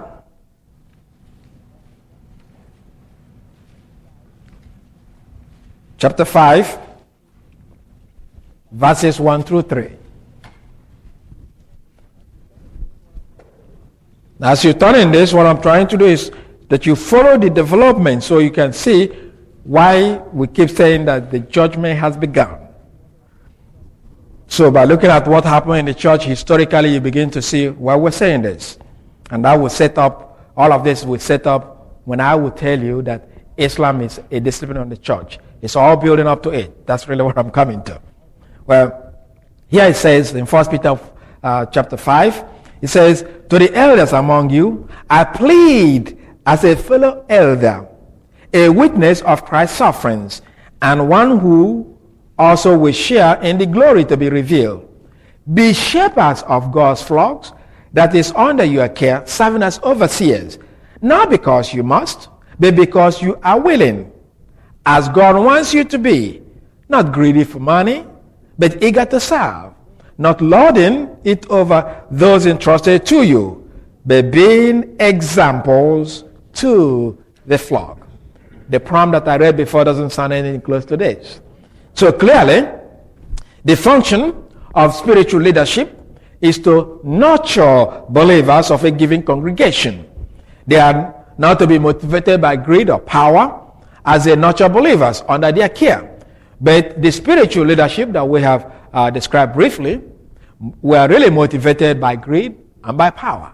S1: chapter five, verses one through three. As you turn in this, what I'm trying to do is that you follow the development so you can see why we keep saying that the judgment has begun. So by looking at what happened in the church historically, you begin to see why we're saying this. And that will set up, all of this will set up when I will tell you that Islam is a discipline of the church. It's all building up to it. That's really what I'm coming to. Well, here it says in First Peter uh, chapter five, it says, to the elders among you, I plead as a fellow elder, a witness of Christ's sufferings, and one who also will share in the glory to be revealed. Be shepherds of God's flocks that is under your care, serving as overseers, not because you must, but because you are willing, as God wants you to be, not greedy for money, but eager to serve, not lording it over those entrusted to you, but being examples to the flock. The psalm that I read before doesn't sound anything close to this. So clearly, the function of spiritual leadership is to nurture believers of a given congregation. They are not to be motivated by greed or power as they nurture believers under their care. But the spiritual leadership that we have uh, described briefly, we are really motivated by greed and by power.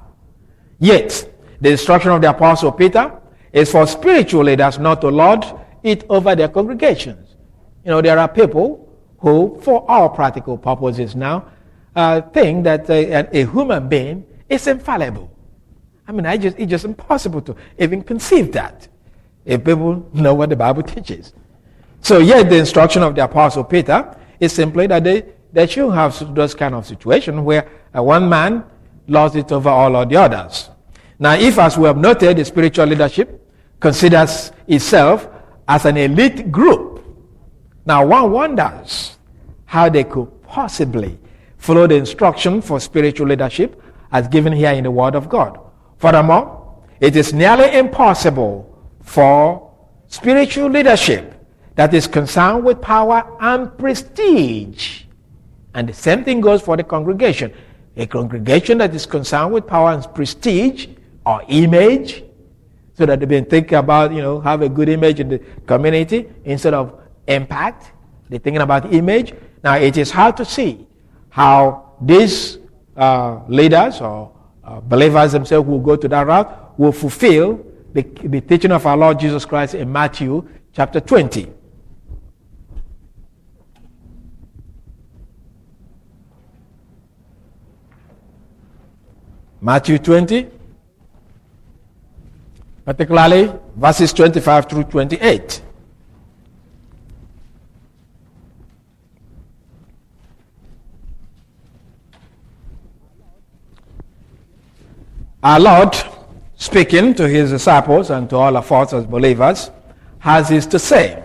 S1: Yet, the instruction of the Apostle Peter is for spiritual leaders not to lord it over their congregations. You know, there are people who, for all practical purposes now, uh, think that a, a human being is infallible. I mean, I just, it's just impossible to even conceive that if people know what the Bible teaches. So yet the instruction of the Apostle Peter is simply that they, they shouldn't have those kind of situations where uh, one man lords it over all of the others. Now, if, as we have noted, the spiritual leadership considers itself as an elite group, now one wonders how they could possibly follow the instruction for spiritual leadership as given here in the Word of God. Furthermore, it is nearly impossible for spiritual leadership that is concerned with power and prestige. And the same thing goes for the congregation. A congregation that is concerned with power and prestige or image, so that they've been thinking about, you know, have a good image in the community instead of impact. They're thinking about image. Now, it is hard to see how these uh, leaders or uh, believers themselves who go to that route will fulfill the, the teaching of our Lord Jesus Christ in Matthew chapter twenty. Matthew twenty. particularly verses twenty-five through twenty-eight. Our Lord, speaking to his disciples and to all of us as believers, has this to say.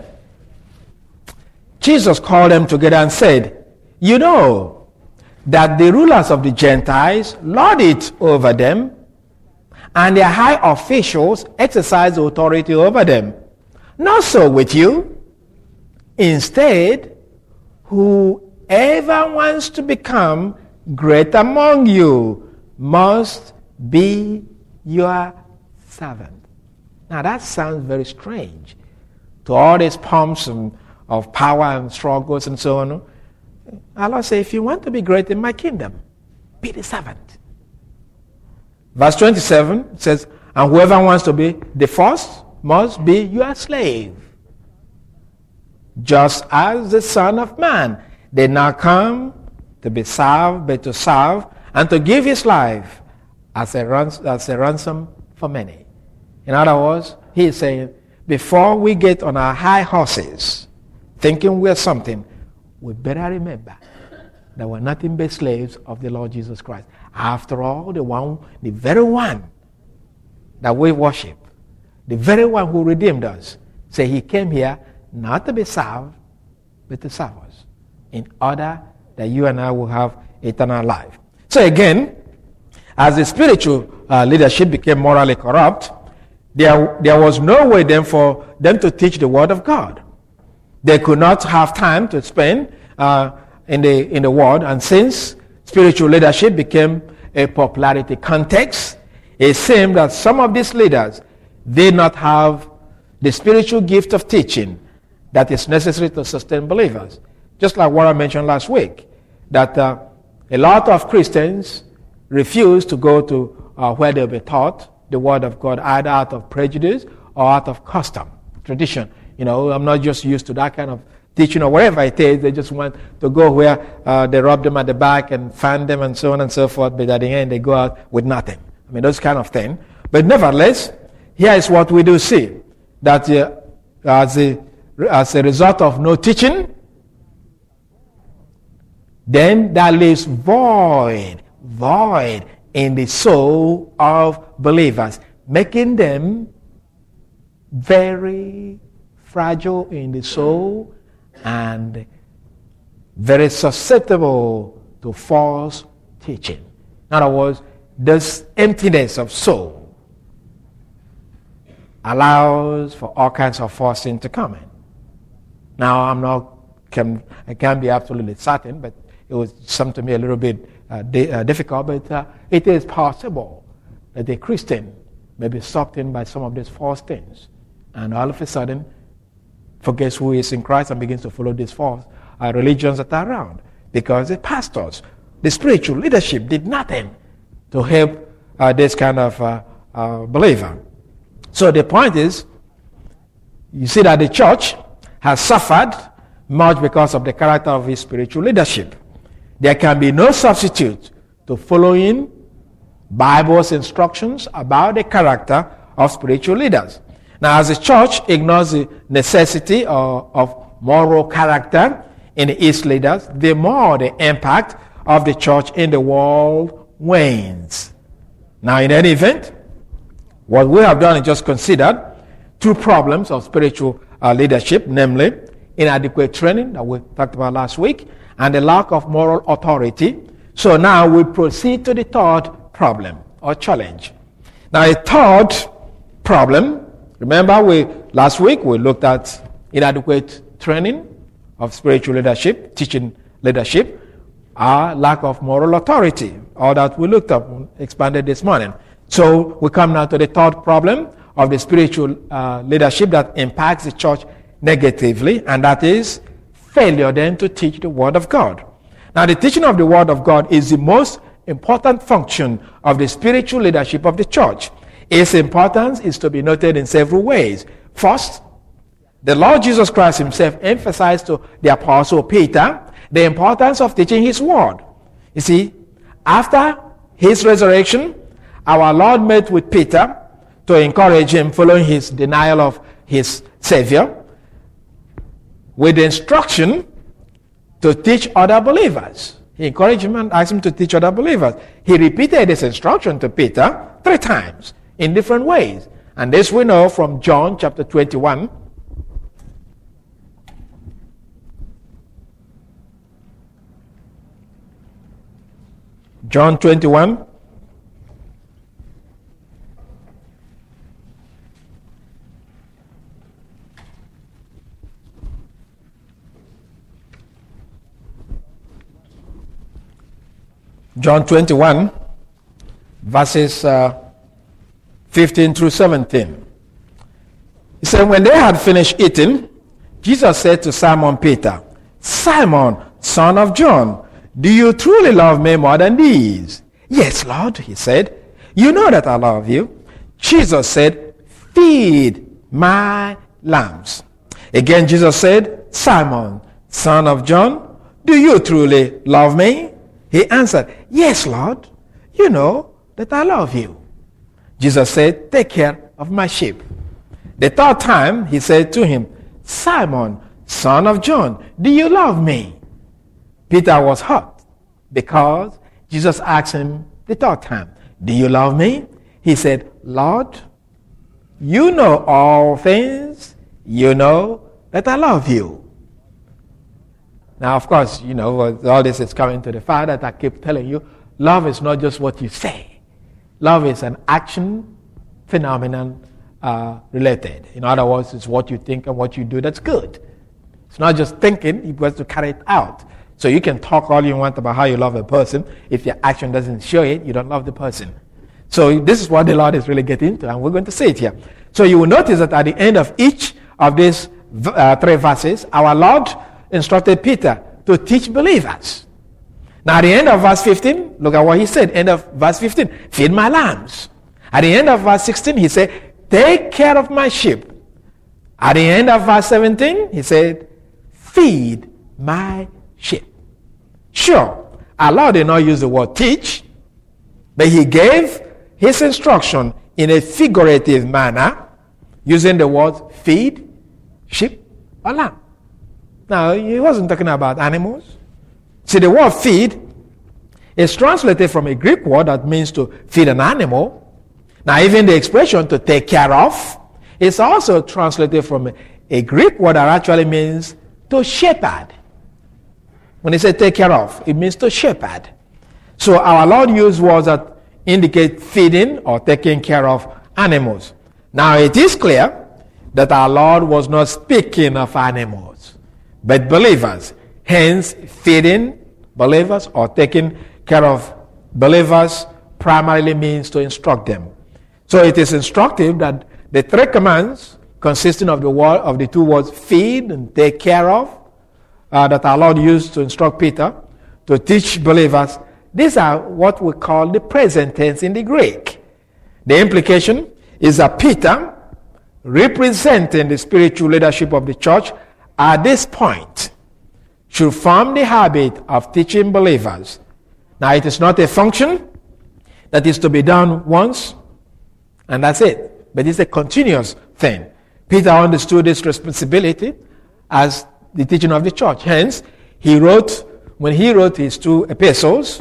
S1: Jesus called them together and said, "You know that the rulers of the Gentiles lord it over them, and their high officials exercise authority over them. Not so with you. Instead, whoever wants to become great among you must be your servant." Now that sounds very strange to all these pomps and, of power and struggles and so on. Allah says, if you want to be great in my kingdom, be the servant. Verse twenty-seven says, and whoever wants to be the first must be your slave. Just as the Son of Man did not come to be served, but to serve and to give his life as a, rans- as a ransom for many. In other words, he is saying, before we get on our high horses, thinking we're something, we better remember that we're nothing but slaves of the Lord Jesus Christ. After all, the one, the very one that we worship, the very one who redeemed us, say he came here not to be served, but to serve us, in order that you and I will have eternal life. So again, as the spiritual uh, leadership became morally corrupt, there, there was no way then for them to teach the word of God. They could not have time to spend uh, in the in the word, and since spiritual leadership became a popularity context, it seemed that some of these leaders did not have the spiritual gift of teaching that is necessary to sustain believers. Just like what I mentioned last week, that uh, a lot of Christians refuse to go to uh, where they'll be taught the word of God, either out of prejudice or out of custom, tradition. You know, I'm not just used to that kind of teaching or whatever it is. They just want to go where uh, they rub them at the back and fan them and so on and so forth, but at the end they go out with nothing. I mean, those kind of things. But nevertheless, here is what we do see, that uh, as, a, as a result of no teaching, then that leaves void, void in the soul of believers, making them very fragile in the soul and very susceptible to false teaching. In other words, this emptiness of soul allows for all kinds of false things to come in. Now, I'm not, can, I can't be absolutely certain, but it was something to me a little bit uh, di- uh, difficult, but uh, it is possible that a Christian may be sucked in by some of these false things, and all of a sudden forgets who is in Christ and begins to follow these false uh, religions that are around, because the pastors, the spiritual leadership did nothing to help uh, this kind of uh, uh, believer. So the point is, you see that the church has suffered much because of the character of his spiritual leadership. There can be no substitute to following Bible's instructions about the character of spiritual leaders. Now, as the church ignores the necessity of, of moral character in its leaders, the more the impact of the church in the world wanes. Now, in any event, what we have done is just considered two problems of spiritual uh, leadership, namely inadequate training that we talked about last week, and the lack of moral authority. So now we proceed to the third problem or challenge. Now, a third problem, remember we last week we looked at inadequate training of spiritual leadership, teaching leadership, our lack of moral authority, all that we looked up, expanded this morning. So we come now to the third problem of the spiritual uh, leadership that impacts the church negatively, and that is failure then to teach the Word of God. Now, the teaching of the Word of God is the most important function of the spiritual leadership of the church. Its importance is to be noted in several ways. First, the Lord Jesus Christ himself emphasized to the Apostle Peter the importance of teaching his Word. You see, after his resurrection, our Lord met with Peter to encourage him following his denial of his Savior, with the instruction to teach other believers. He encouraged him and asked him to teach other believers. He repeated this instruction to Peter three times in different ways. And this we know from John chapter twenty-one. John twenty-one. John twenty-one, verses uh, fifteen through seventeen. He said, when they had finished eating, Jesus said to Simon Peter, Simon, son of John, do you truly love me more than these? Yes, Lord, he said. You know that I love you. Jesus said, feed my lambs. Again, Jesus said, Simon, son of John, do you truly love me? He answered, yes, Lord, you know that I love you. Jesus said, take care of my sheep. The third time, he said to him, Simon, son of John, do you love me? Peter was hurt because Jesus asked him the third time, do you love me? He said, Lord, you know all things. You know that I love you. Now, of course, you know, all this is coming to the fact that I keep telling you, love is not just what you say. Love is an action phenomenon uh, related. In other words, it's what you think and what you do that's good. It's not just thinking, you have to carry it out. So you can talk all you want about how you love a person. If your action doesn't show it, you don't love the person. So this is what the Lord is really getting into, and we're going to see it here. So you will notice that at the end of each of these uh, three verses, our Lord instructed Peter to teach believers. Now at the end of verse fifteen, look at what he said. End of verse fifteen, feed my lambs. At the end of verse sixteen, he said, take care of my sheep. At the end of verse seventeen, he said, feed my sheep. Sure, our Lord did not use the word teach, but he gave his instruction in a figurative manner, using the word feed, sheep, or lamb. Now, he wasn't talking about animals. See, the word feed is translated from a Greek word that means to feed an animal. Now, even the expression to take care of is also translated from a Greek word that actually means to shepherd. When he said take care of, it means to shepherd. So our Lord used words that indicate feeding or taking care of animals. Now, it is clear that our Lord was not speaking of animals, but believers. Hence, feeding believers or taking care of believers primarily means to instruct them. So it is instructive that the three commands, consisting of the word of the two words feed and take care of, uh, that our Lord used to instruct Peter to teach believers, these are what we call the present tense in the Greek. The implication is that Peter, representing the spiritual leadership of the church at this point, should form the habit of teaching believers. Now, it is not a function that is to be done once and that's it, but it's a continuous thing. Peter understood this responsibility as the teaching of the church. Hence, he wrote, when he wrote his two epistles,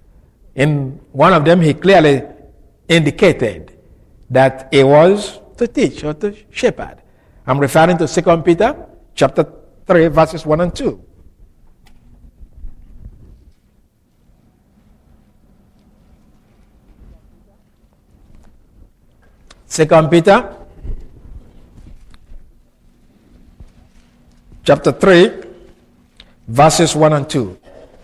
S1: in one of them he clearly indicated that it was to teach or to shepherd. I'm referring to Second Peter chapter three, verses one and two. Second Peter chapter three, verses one and two.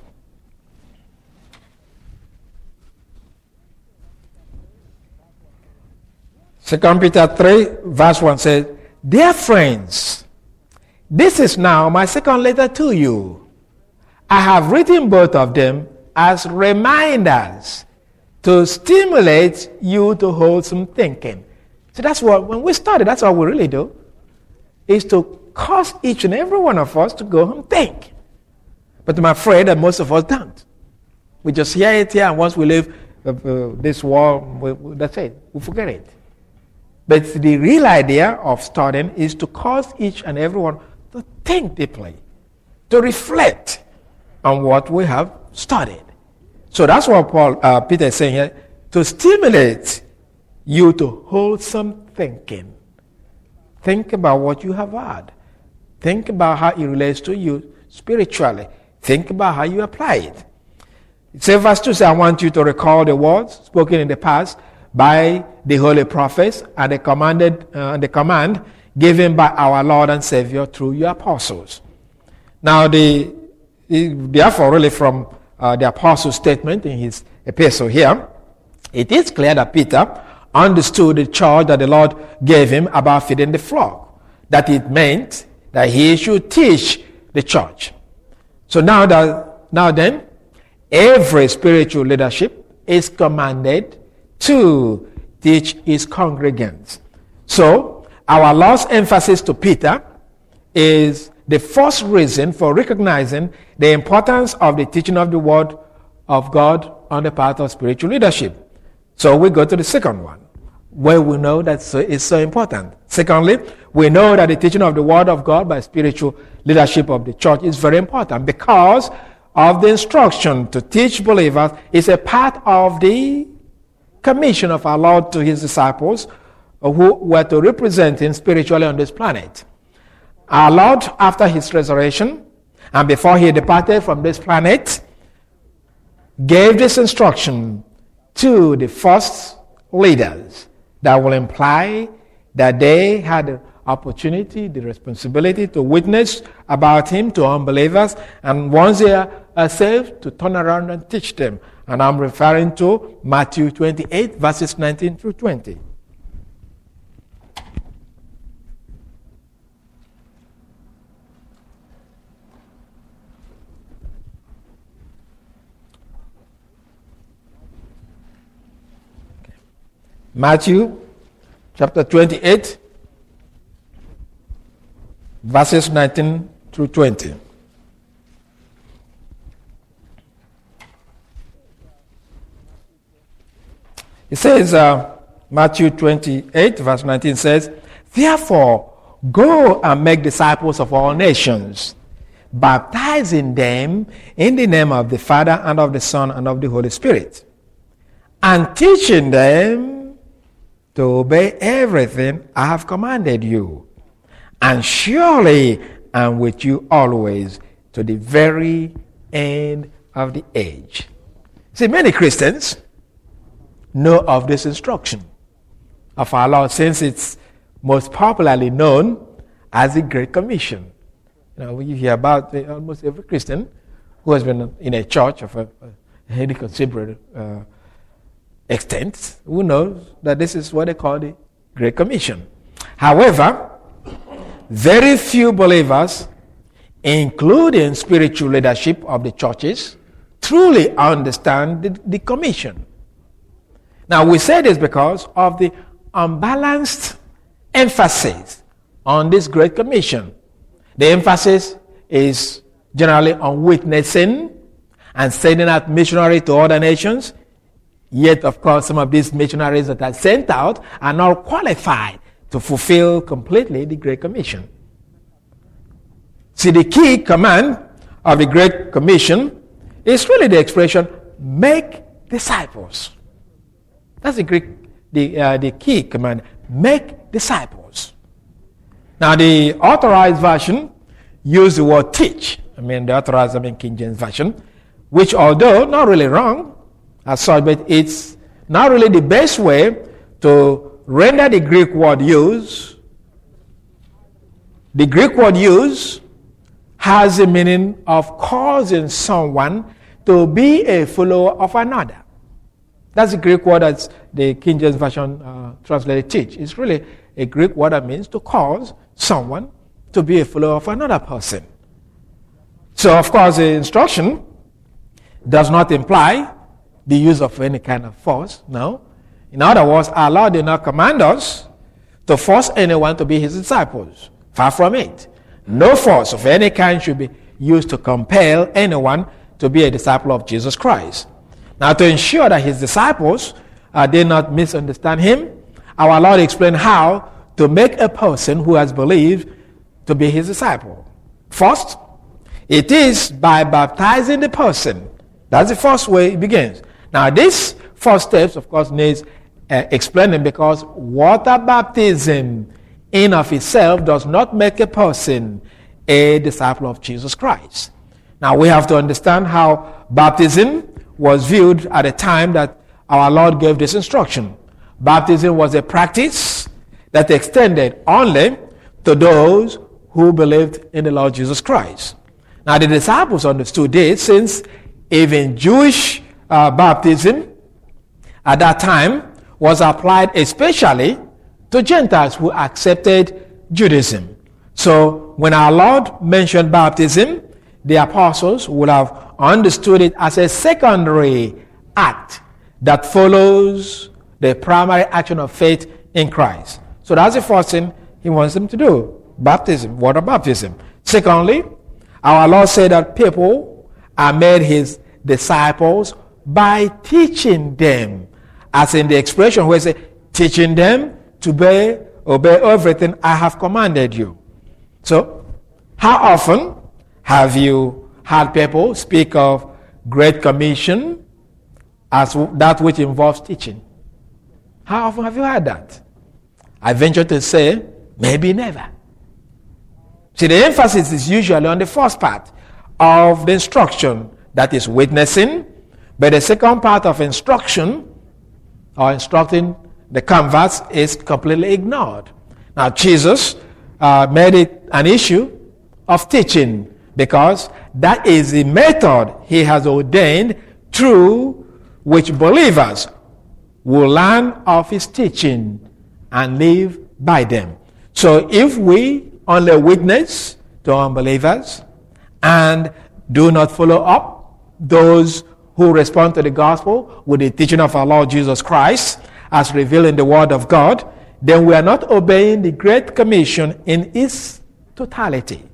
S1: Second Peter three, verse one says, dear friends, this is now my second letter to you. I have written both of them as reminders to stimulate you to wholesome thinking. So that's what, when we started, that's what we really do, is to cause each and every one of us to go home and think. But I'm afraid that most of us don't. We just hear it here, and once we leave uh, uh, this world, we, we, that's it. We forget it. But the real idea of studying is to cause each and everyone to think deeply, to reflect on what we have studied. So that's what Paul, uh, Peter is saying here, to stimulate you to wholesome thinking. Think about what you have heard. Think about how it relates to you spiritually. Think about how you apply it. So verse two says, I want you to recall the words spoken in the past by the holy prophets and the commanded uh, the command given by our Lord and Savior through your apostles. Now, the, therefore, really from uh, the apostle's statement in his epistle here, it is clear that Peter understood the charge that the Lord gave him about feeding the flock, that it meant that he should teach the church. So now that now then, every spiritual leadership is commanded to teach his congregants. So our Lord's emphasis to Peter is the first reason for recognizing the importance of the teaching of the word of God on the part of spiritual leadership. So we go to the second one, where we know that so, it's so important. Secondly, we know that the teaching of the word of God by spiritual leadership of the church is very important because of the instruction to teach believers is a part of the commission of our Lord to his disciples who were to represent him spiritually on this planet. Our Lord, after his resurrection and before he departed from this planet, gave this instruction to the first leaders that will imply that they had the opportunity, the responsibility to witness about him to unbelievers, and once they are saved, to turn around and teach them. And I'm referring to Matthew twenty-eight, verses nineteen through twenty. Matthew chapter twenty-eight, verses nineteen through twenty. It says, uh, Matthew twenty-eight, verse nineteen says, therefore, go and make disciples of all nations, baptizing them in the name of the Father and of the Son and of the Holy Spirit, and teaching them to obey everything I have commanded you. And surely I am with you always to the very end of the age. See, many Christians know of this instruction of our Lord since it's most popularly known as the Great Commission. You know, you hear about uh, almost every Christian who has been in a church of a, a any considerable uh, extent who knows that this is what they call the Great Commission. However, very few believers, including spiritual leadership of the churches, truly understand the, the commission. Now, we say this because of the unbalanced emphasis on this Great Commission. The emphasis is generally on witnessing and sending out missionaries to other nations. Yet, of course, some of these missionaries that are sent out are not qualified to fulfill completely the Great Commission. See, the key command of the Great Commission is really the expression, make disciples. That's the Greek, the, uh, the key command, make disciples. Now, the authorized version use the word teach. I mean, the authorized, I mean, King James Version, which, although not really wrong as such, but it's not really the best way to render the Greek word use. The Greek word use has the meaning of causing someone to be a follower of another. That's the Greek word that the King James Version uh, translated teach. It's really a Greek word that means to cause someone to be a follower of another person. So, of course, the instruction does not imply the use of any kind of force, no. In other words, our Lord did not command us to force anyone to be his disciples. Far from it. No force of any kind should be used to compel anyone to be a disciple of Jesus Christ. Now, to ensure that his disciples uh, did not misunderstand him, our Lord explained how to make a person who has believed to be his disciple. First, it is by baptizing the person. That's the first way it begins. Now, this first steps, of course, needs uh, explaining, because water baptism in of itself does not make a person a disciple of Jesus Christ. Now, we have to understand how baptism was viewed at the time that our Lord gave this instruction. Baptism was a practice that extended only to those who believed in the Lord Jesus Christ. Now, the disciples understood this, since even Jewish uh, baptism at that time was applied especially to Gentiles who accepted Judaism. So when our Lord mentioned baptism, the apostles would have understood it as a secondary act that follows the primary action of faith in Christ. So that's the first thing he wants them to do. Baptism, water baptism. Secondly, our Lord said that people are made his disciples by teaching them. As in the expression where it says, teaching them to obey, obey everything I have commanded you. So, how often have you heard people speak of Great Commission as that which involves teaching? How often have you heard that? I venture to say, maybe never. See, the emphasis is usually on the first part of the instruction, that is witnessing, but the second part of instruction, or instructing the converts, is completely ignored. Now, Jesus uh, made it an issue of teaching, because that is the method he has ordained through which believers will learn of his teaching and live by them. So if we only witness to unbelievers and do not follow up those who respond to the gospel with the teaching of our Lord Jesus Christ as revealed in the Word of God, then we are not obeying the Great Commission in its totality.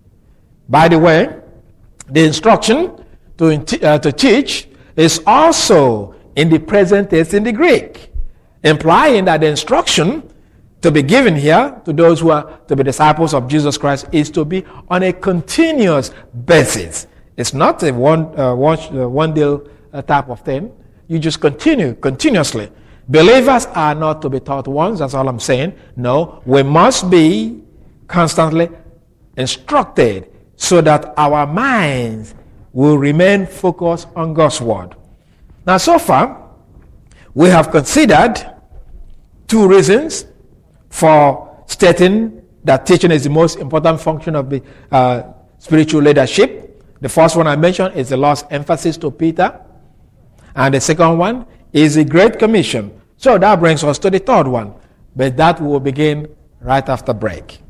S1: By the way, the instruction to, uh, to teach is also in the present tense in the Greek, implying that the instruction to be given here to those who are to be disciples of Jesus Christ is to be on a continuous basis. It's not a one uh, one, uh, one deal uh, type of thing. You just continue continuously. Believers are not to be taught once. That's all I'm saying. No, we must be constantly instructed so that our minds will remain focused on God's word. Now, so far, we have considered two reasons for stating that teaching is the most important function of the uh, spiritual leadership. The first one I mentioned is the Lord's emphasis to Peter. And the second one is the Great Commission. So that brings us to the third one. But that will begin right after break.